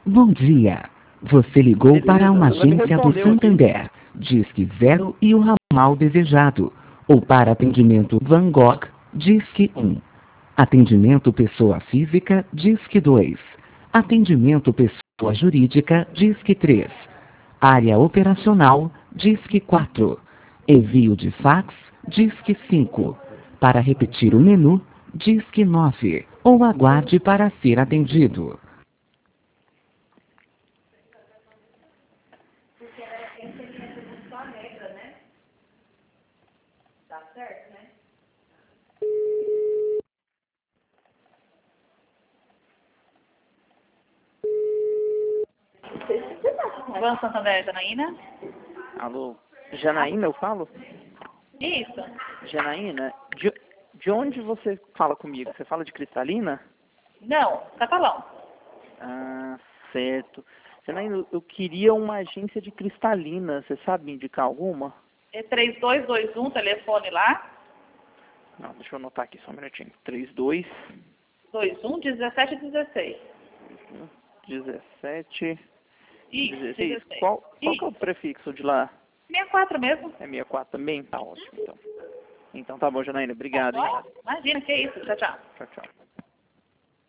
Bom dia. Você ligou Beleza, para uma ela me agência do respondeu aqui. Santander. Disque 0 e o ramal desejado. Ou para atendimento Van Gogh, Disque 1. Atendimento pessoa física, Disque 2. Atendimento pessoa jurídica, Disque 3. Área operacional, Disque 4. Envio de fax, Disque 5. Para repetir o menu, Disque 9. Ou aguarde para ser atendido. Van Santander, Janaína? Alô, Janaína, eu falo? Isso. Janaína, de onde você fala comigo? Você fala de Cristalina? Não, catalão. Ah, certo. Janaína, eu queria uma agência de Cristalina. Você sabe me indicar alguma? É 3221, telefone lá. Não, deixa eu anotar aqui só um minutinho. 32 21 1716. 17 Isso, 16. 16. Qual que é o Isso. prefixo de lá? 64 mesmo. É 64 também? Tá ótimo, então. Então tá bom, Janaína. Obrigado, hein? Imagina, que isso. Tchau, tchau. Tchau, tchau.